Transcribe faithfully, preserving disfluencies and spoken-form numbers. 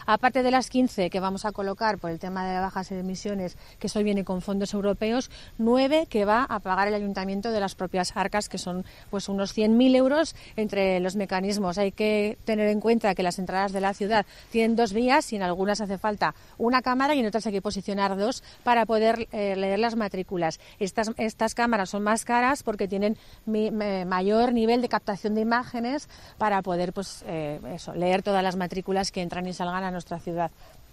Aparte de las quince que vamos a colocar por el tema de bajas emisiones, que eso viene con fondos europeos, nueve que va a pagar el ayuntamiento de las propias arcas, que son pues unos cien mil euros entre los mecanismos. Hay que tener en cuenta que las entradas de la ciudad tienen dos vías y en algunas hace falta una cámara y en otras hay que posicionar dos para poder eh, leer las matrículas. Estas, estas cámaras son más caras porque tienen mi, me, mayor nivel de captación de imágenes para poder pues, eh, eso, leer todas las matrículas que entran y salgan a nuestra ciudad.